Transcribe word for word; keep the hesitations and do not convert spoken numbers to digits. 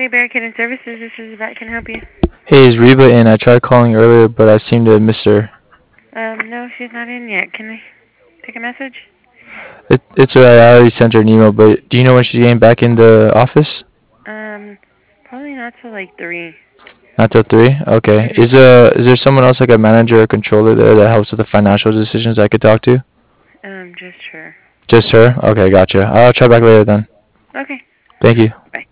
Hey, Barricade Services, this is Yvette. Can I help you? Hey, is Reba in? I tried calling earlier, but I seem to have missed her. Um, no, she's not in yet. Can I take a message? It, it's alright. I already sent her an email, but do you know when she's getting back in the office? Um, probably not till like three. Not till three. Okay. Mhm. Is uh is there someone else like a manager or controller there that helps with the financial decisions I could talk to? Um, just her. Just her. Okay, gotcha. I'll try back later then. Okay. Thank you. Bye.